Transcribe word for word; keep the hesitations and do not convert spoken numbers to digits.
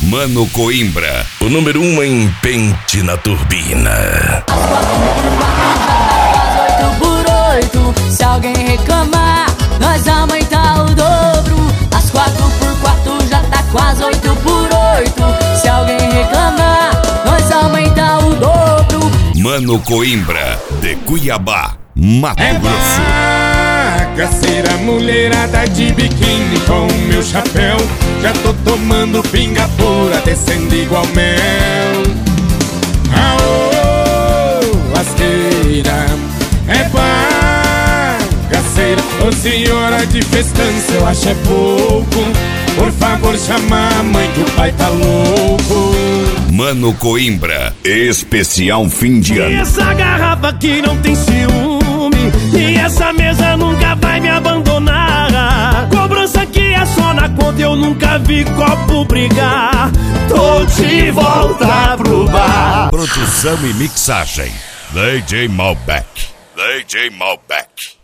Mano Coimbra, o número um em pente na turbina. oito por oito, se alguém reclamar, nós aumentar o dobro. As quatro por quatro já tá quase oito por oito. Se alguém reclamar, nós aumentar o dobro. Mano Coimbra, de Cuiabá, Mato é Grosso. Bagaceira, mulherada de biquíni com o meu chapéu. Já tô tomando pinga pura, descendo igual mel. Aô, lasqueira, é bagaceira. Ô senhora de festança, eu acho é pouco. Por favor, chama a mãe que o pai tá louco. Mano Coimbra, especial fim de ano. E essa garrafa aqui não tem ciúme, e essa mesa nunca vai me abandonar. Cobrança aqui é só na conta, eu nunca vi copo brigar. Tô de volta pro bar. Produção e mixagem, D J Malbec, D J Malbec.